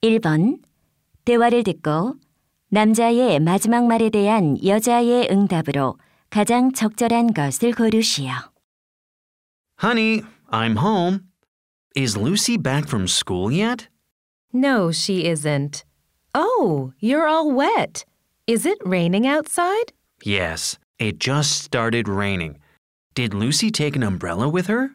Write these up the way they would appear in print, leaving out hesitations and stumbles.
1번. 대화를 듣고 남자의 마지막 말에 대한 여자의 응답으로 가장 적절한 것을 고르시오. Honey, I'm home. Is Lucy back from school yet? No, she isn't. Oh, you're all wet. Is it raining outside? Yes, it just started raining. Did Lucy take an umbrella with her?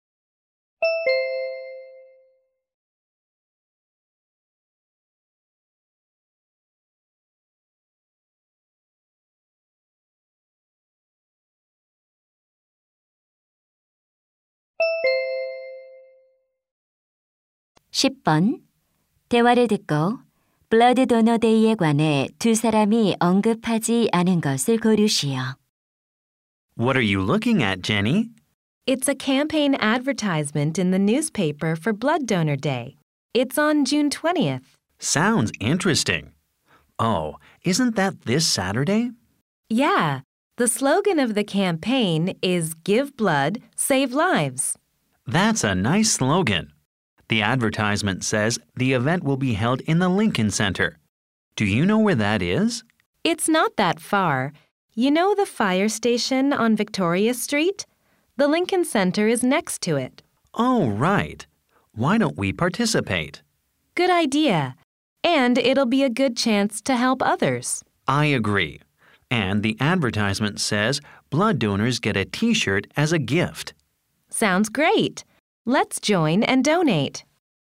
(10번) 대화를 듣고 블러드 도너 데이에 관해 두 사람이 언급하지 않은 것을 고르시오. What are you looking at, Jenny? It's a campaign advertisement in the newspaper for Blood Donor Day. It's on June 20th. Sounds interesting. Oh, isn't that this Saturday? Yeah, the slogan of the campaign is Give Blood, Save Lives. That's a nice slogan. The advertisement says the event will be held in the Lincoln Center. Do you know where that is? It's not that far. You know the fire station on Victoria Street? The Lincoln Center is next to it. Oh, right. Why don't we participate? Good idea. And it'll be a good chance to help others. I agree. And the advertisement says blood donors get a T-shirt as a gift. Sounds great. Let's join and donate.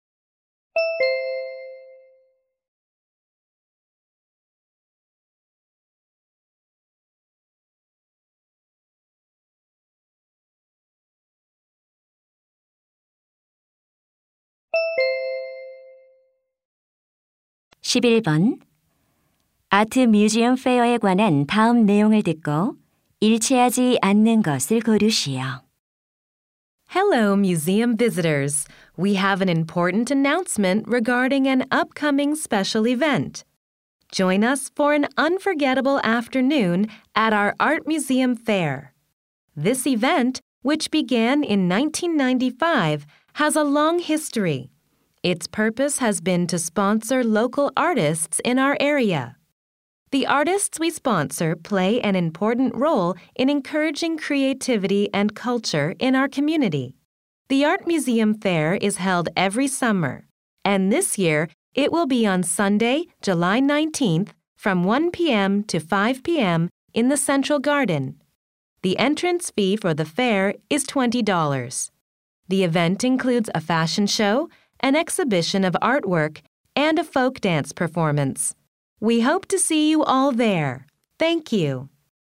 (11번) 아트 뮤지엄 페어에 관한 다음 내용을 듣고 일치하지 않는 것을 고르시오. Hello, museum visitors. We have an important announcement regarding an upcoming special event. Join us for an unforgettable afternoon at our Art Museum Fair. This event, which began in 1995, has a long history. Its purpose has been to sponsor local artists in our area. The artists we sponsor play an important role in encouraging creativity and culture in our community. The Art Museum Fair is held every summer, and this year it will be on Sunday, July 19th from 1 p.m. to 5 p.m. in the Central Garden. The entrance fee for the fair is $20. The event includes a fashion show, an exhibition of artwork, and a folk dance performance. We hope to see you all there. Thank you.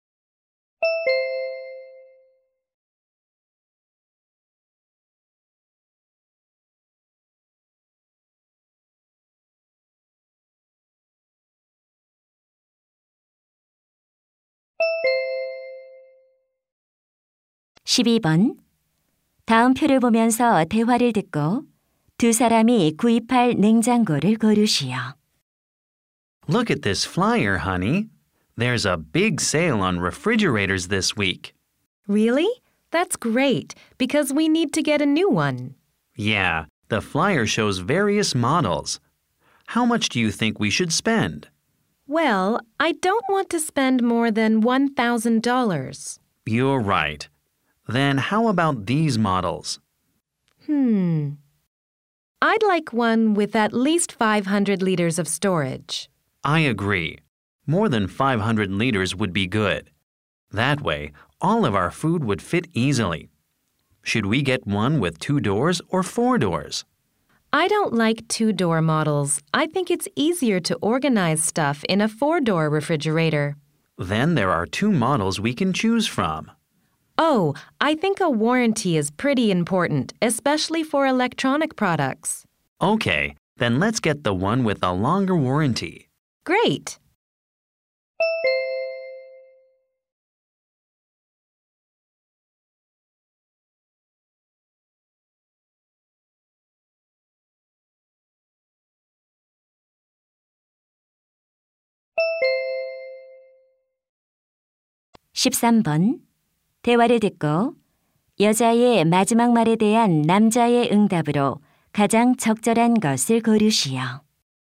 (12번) 다음 표를 보면서 대화를 듣고 두 사람이 구입할 냉장고를 고르시오. Look at this flyer, honey. There's a big sale on refrigerators this week. Really? That's great, because we need to get a new one. Yeah, the flyer shows various models. How much do you think we should spend? Well, I don't want to spend more than $1,000. You're right. Then how about these models? I'd like one with at least 500 liters of storage. I agree. More than 500 liters would be good. That way, all of our food would fit easily. Should we get one with 2 doors or 4 doors? I don't like 2-door models. I think it's easier to organize stuff in a 4-door refrigerator. Then there are 2 models we can choose from. Oh, I think a warranty is pretty important, especially for electronic products. Okay, then let's get the one with a longer warranty. Great! (13번) 대화를 듣고 여자의 마지막 말에 대한 남자의 응답으로 가장 적절한 것을 고르시오.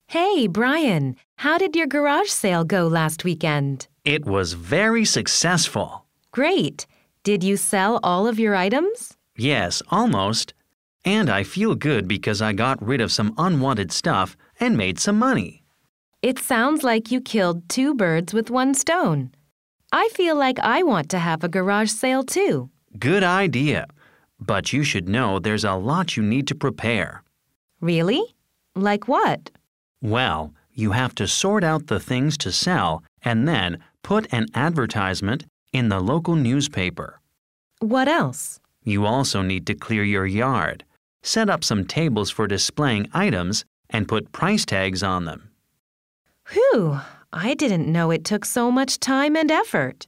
Hey, Brian, how did your garage sale go last weekend? It was very successful. Great. Did you sell all of your items? Yes, almost. And I feel good because I got rid of some unwanted stuff and made some money. It sounds like you killed 2 birds with 1 stone. I feel like I want to have a garage sale too. Good idea. But you should know there's a lot you need to prepare. Really? Like what? Well, you have to sort out the things to sell and then put an advertisement in the local newspaper. What else? You also need to clear your yard, set up some tables for displaying items, and put price tags on them. Whew, I didn't know it took so much time and effort.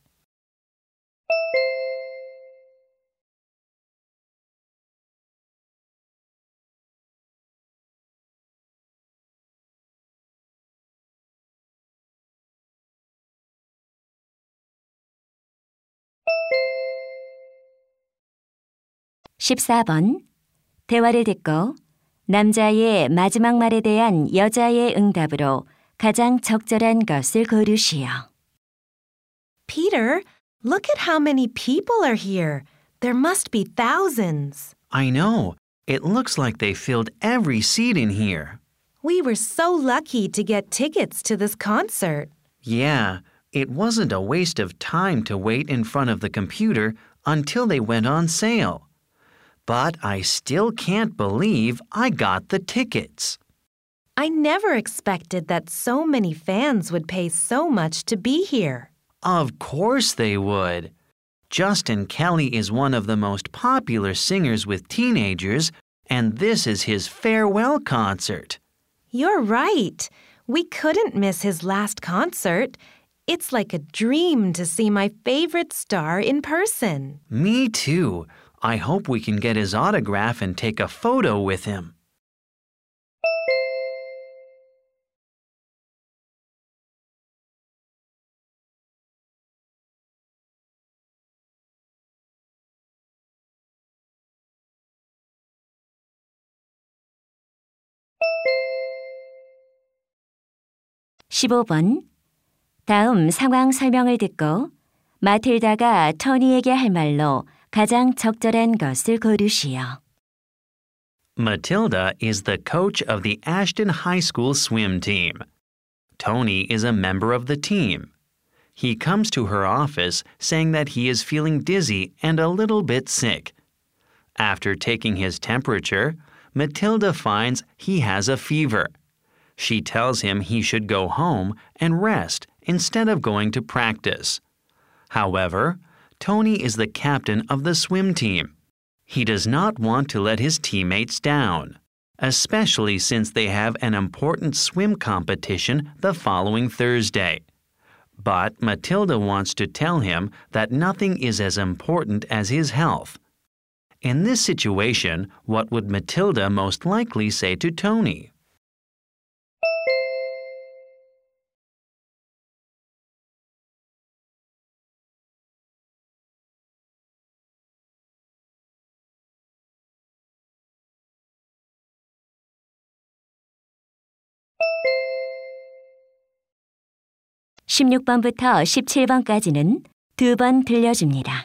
(14번) 대화를 듣고 남자의 마지막 말에 대한 여자의 응답으로 가장 적절한 것을 고르시오. Peter, look at how many people are here. There must be thousands. I know. It looks like they filled every seat in here. We were so lucky to get tickets to this concert. Yeah, it wasn't a waste of time to wait in front of the computer until they went on sale. But I still can't believe I got the tickets. I never expected that so many fans would pay so much to be here. Of course they would. Justin Kelly is one of the most popular singers with teenagers, and this is his farewell concert. You're right. We couldn't miss his last concert. It's like a dream to see my favorite star in person. Me too. I hope we can get his autograph and take a photo with him. (15번) 다음 상황 설명을 듣고 마틸다가 토니에게 할 말로 가장 적절한 것을 고르시오. Matilda is the coach of the Ashton High School swim team. Tony is a member of the team. He comes to her office saying that he is feeling dizzy and a little bit sick. After taking his temperature, Matilda finds he has a fever. She tells him he should go home and rest instead of going to practice. However, Tony is the captain of the swim team. He does not want to let his teammates down, especially since they have an important swim competition the following Thursday. But Matilda wants to tell him that nothing is as important as his health. In this situation, what would Matilda most likely say to Tony? (16번부터 17번까지는 2번 들려줍니다.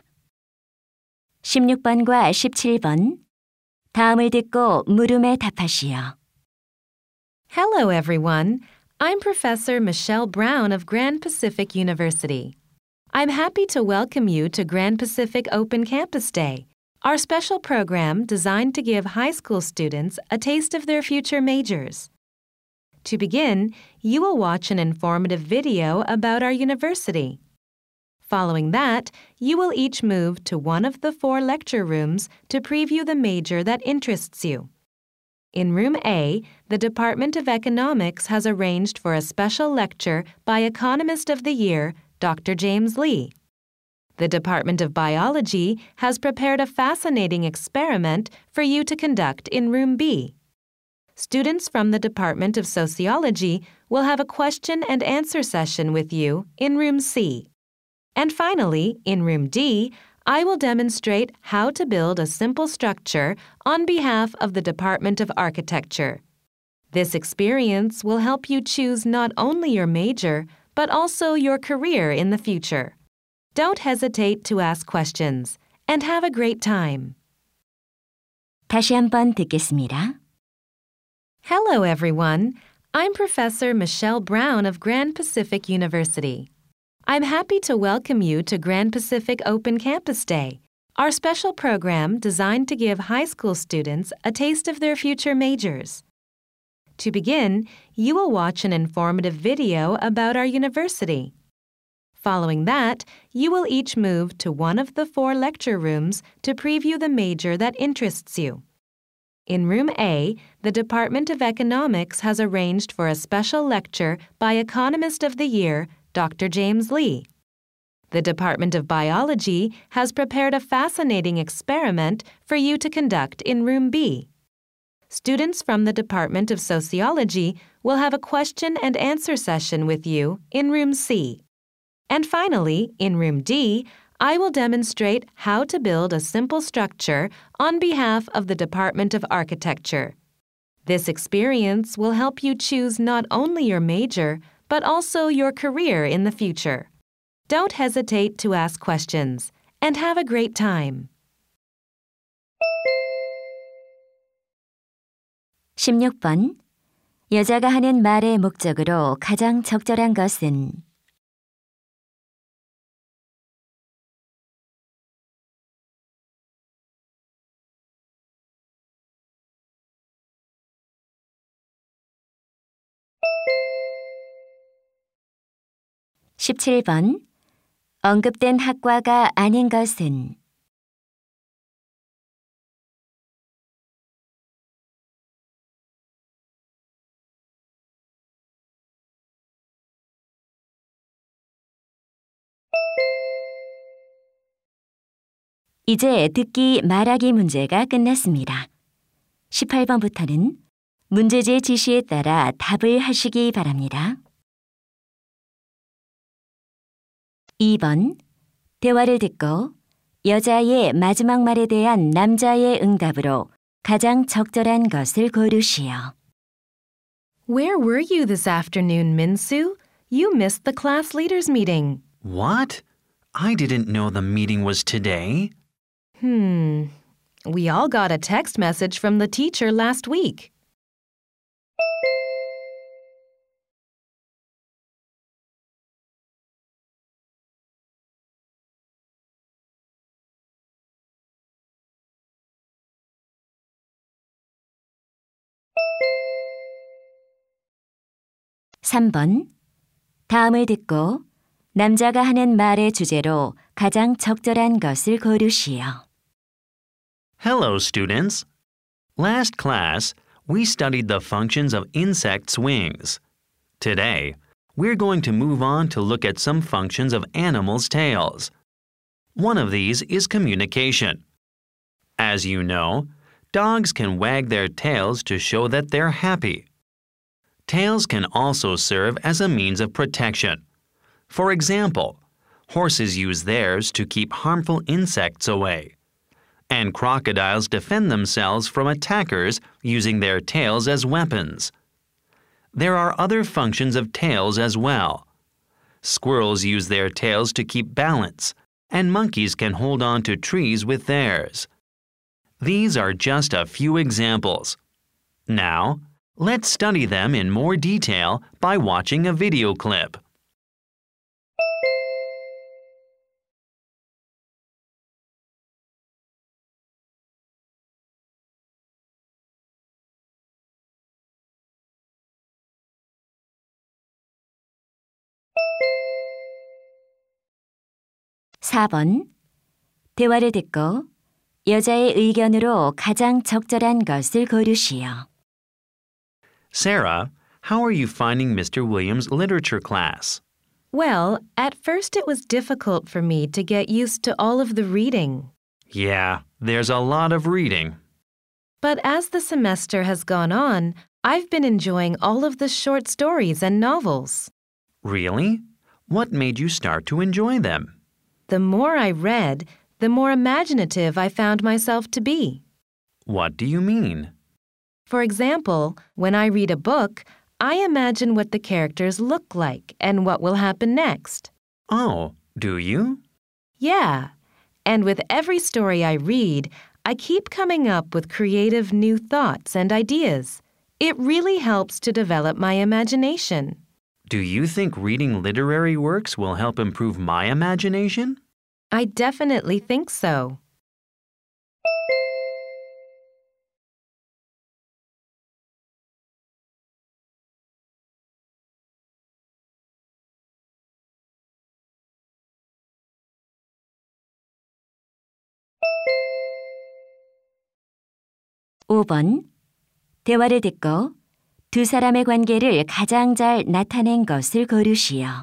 16번과 17번 다음을 듣고 물음에 답하시오. Hello, everyone. I'm Professor Michelle Brown of Grand Pacific University. I'm happy to welcome you to Grand Pacific Open Campus Day, our special program designed to give high school students a taste of their future majors. To begin, you will watch an informative video about our university. Following that, you will each move to one of the 4 lecture rooms to preview the major that interests you. In Room A, the Department of Economics has arranged for a special lecture by Economist of the Year, Dr. James Lee. The Department of Biology has prepared a fascinating experiment for you to conduct in Room B. Students from the Department of Sociology will have a question and answer session with you in Room C. And finally, in Room D, I will demonstrate how to build a simple structure on behalf of the Department of Architecture. This experience will help you choose not only your major, but also your career in the future. Don't hesitate to ask questions, and have a great time. 다시 한번 듣겠습니다. Hello, everyone. I'm Professor Michelle Brown of Grand Pacific University. I'm happy to welcome you to Grand Pacific Open Campus Day, our special program designed to give high school students a taste of their future majors. To begin, you will watch an informative video about our university. Following that, you will each move to one of the 4 lecture rooms to preview the major that interests you. In Room A, the Department of Economics has arranged for a special lecture by Economist of the Year, Dr. James Lee. The Department of Biology has prepared a fascinating experiment for you to conduct in Room B. Students from the Department of Sociology will have a question and answer session with you in Room C. And finally, in Room D, I will demonstrate how to build a simple structure on behalf of the Department of Architecture. This experience will help you choose not only your major, but also your career in the future. Don't hesitate to ask questions, and have a great time. 16번. 여자가 하는 말의 목적으로 가장 적절한 것은 17번. 언급된 학과가 아닌 것은 '이제 듣기 말하기 문제가 끝났습니다. 18번부터는 문제지의 지시에 따라 답을 하시기 바랍니다. 2번. 대화를 듣고 여자의 마지막 말에 대한 남자의 응답으로 가장 적절한 것을 고르시오. Where were you this afternoon, Min-soo? You missed the class leaders meeting. What? I didn't know the meeting was today. We all got a text message from the teacher last week. (3번) 다음을 듣고 남자가 하는 말의 주제로 가장 적절한 것을 고르시오. Hello, students. Last class, we studied the functions of insects' wings. Today, we're going to move on to look at some functions of animals' tails. One of these is communication. As you know, dogs can wag their tails to show that they're happy. Tails can also serve as a means of protection. For example, horses use theirs to keep harmful insects away. And crocodiles defend themselves from attackers using their tails as weapons. There are other functions of tails as well. Squirrels use their tails to keep balance, and monkeys can hold on to trees with theirs. These are just a few examples. Now, let's study them in more detail by watching a video clip. (4번) 대화를 듣고 여자의 의견으로 가장 적절한 것을 고르시오. Sarah, how are you finding Mr. Williams' literature class? Well, at first it was difficult for me to get used to all of the reading. Yeah, there's a lot of reading. But as the semester has gone on, I've been enjoying all of the short stories and novels. Really? What made you start to enjoy them? The more I read, the more imaginative I found myself to be. What do you mean? For example, when I read a book, I imagine what the characters look like and what will happen next. Oh, do you? Yeah, and with every story I read, I keep coming up with creative new thoughts and ideas. It really helps to develop my imagination. Do you think reading literary works will help improve my imagination? I definitely think so. (5) 번 대화를 듣고 두 사람의 관계를 가장 잘 나타낸 것을 고르시오.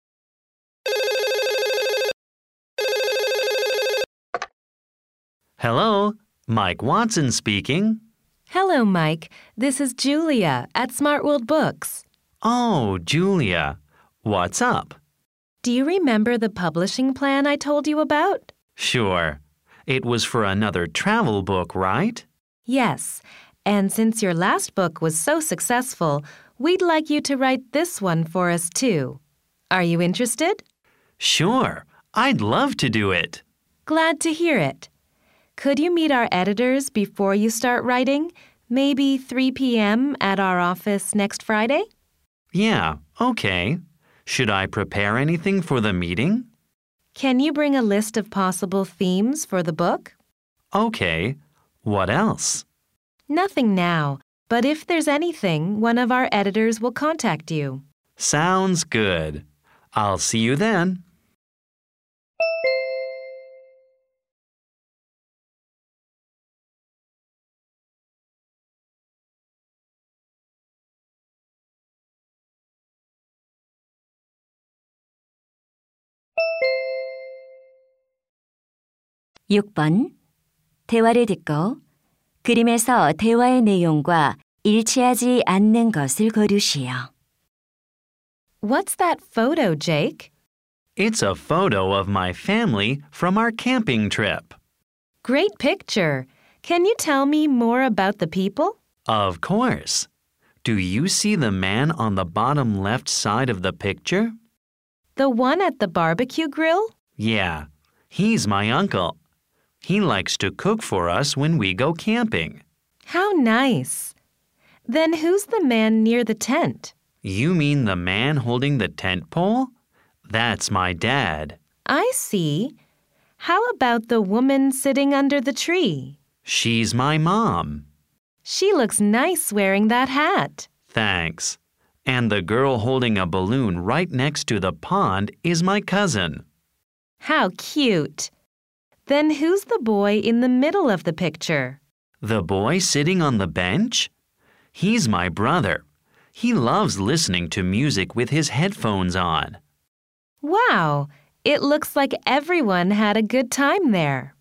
Hello, Mike Watson speaking. Hello, Mike. This is Julia at Smart World Books. Oh, Julia. What's up? Do you remember the publishing plan I told you about? Sure. It was for another travel book, right? Yes, and since your last book was so successful, we'd like you to write this one for us too. Are you interested? Sure. I'd love to do it. Glad to hear it. Could you meet our editors before you start writing? Maybe 3 p.m. at our office next Friday? Yeah, okay. Should I prepare anything for the meeting? Can you bring a list of possible themes for the book? Okay. What else? Nothing now, but if there's anything, one of our editors will contact you. Sounds good. I'll see you then. (6) 번 대화를 듣고 그림에서 대화의 내용과 일치하지 않는 것을 고르시오. What's that photo, Jake? It's a photo of my family from our camping trip. Great picture. Can you tell me more about the people? Of course. Do you see the man on the bottom left side of the picture? The one at the barbecue grill? Yeah, he's my uncle. He likes to cook for us when we go camping. How nice. Then who's the man near the tent? You mean the man holding the tent pole? That's my dad. I see. How about the woman sitting under the tree? She's my mom. She looks nice wearing that hat. Thanks. And the girl holding a balloon right next to the pond is my cousin. How cute. Then who's the boy in the middle of the picture? The boy sitting on the bench? He's my brother. He loves listening to music with his headphones on. Wow, it looks like everyone had a good time there.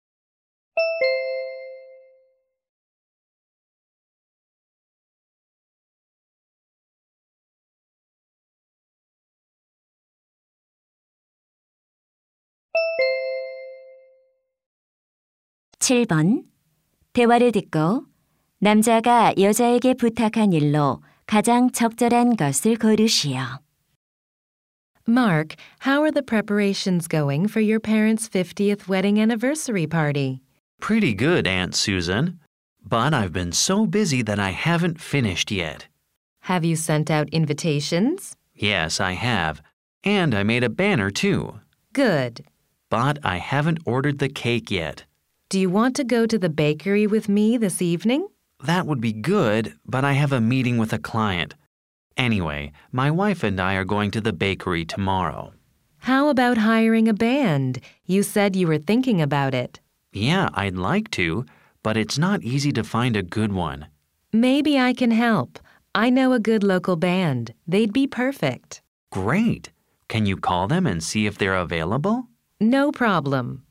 (7) 번 대화를 듣고 남자가 여자에게 부탁한 일로 가장 적절한 것을 고르시오. Mark, how are the preparations going for your parents' 50th wedding anniversary party? Pretty good, Aunt Susan. But I've been so busy that I haven't finished yet. Have you sent out invitations? Yes, I have. And I made a banner too. Good. But I haven't ordered the cake yet. Do you want to go to the bakery with me this evening? That would be good, but I have a meeting with a client. Anyway, my wife and I are going to the bakery tomorrow. How about hiring a band? You said you were thinking about it. Yeah, I'd like to, but it's not easy to find a good one. Maybe I can help. I know a good local band. They'd be perfect. Great. Can you call them and see if they're available? No problem.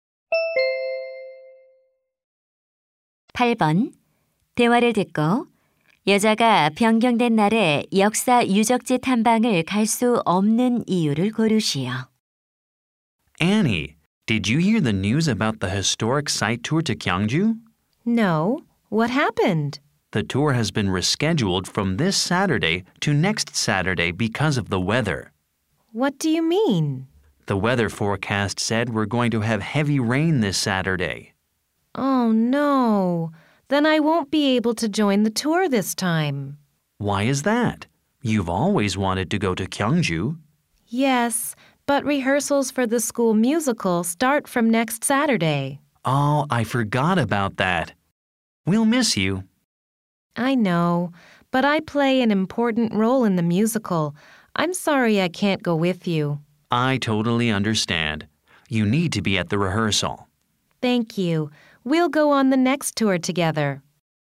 (8) 번 대화를 듣고 여자가 변경된 날에 역사 유적지 탐방을 갈 수 없는 이유를 고르시오. Annie, did you hear the news about the historic site tour to Gyeongju? No. What happened? The tour has been rescheduled from this Saturday to next Saturday because of the weather. What do you mean? The weather forecast said we're going to have heavy rain this Saturday. Oh, no. Then I won't be able to join the tour this time. Why is that? You've always wanted to go to Gyeongju. Yes, but rehearsals for the school musical start from next Saturday. Oh, I forgot about that. We'll miss you. I know, but I play an important role in the musical. I'm sorry I can't go with you. I totally understand. You need to be at the rehearsal. Thank you. We'll go on the next tour together.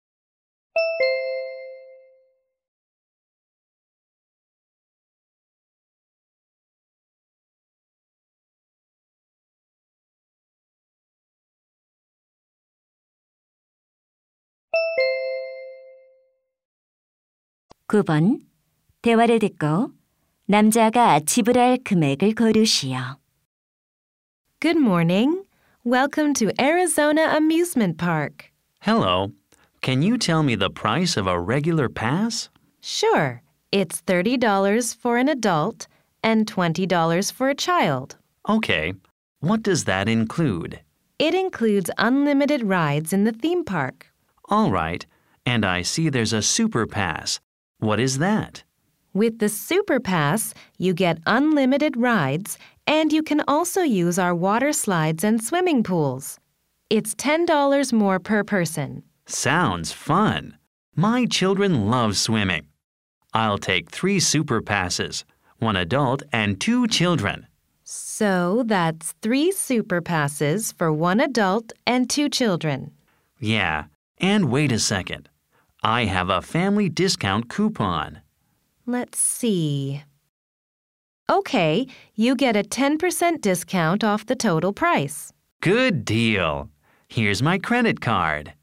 (9번) 대화를 듣고 남자가 지불할 금액을 고르시오. Good morning. Welcome to Arizona Amusement Park. Hello. Can you tell me the price of a regular pass? Sure. It's $30 for an adult and $20 for a child. Okay. What does that include? It includes unlimited rides in the theme park. All right. And I see there's a super pass. What is that? With the Super Pass, you get unlimited rides, and you can also use our water slides and swimming pools. It's $10 more per person. Sounds fun. My children love swimming. I'll take 3 super passes, 1 adult and 2 children. So that's 3 Super Passes for 1 adult and 2 children. Yeah, and wait a second. I have a family discount coupon. Let's see. Okay, you get a 10% discount off the total price. Good deal. Here's my credit card.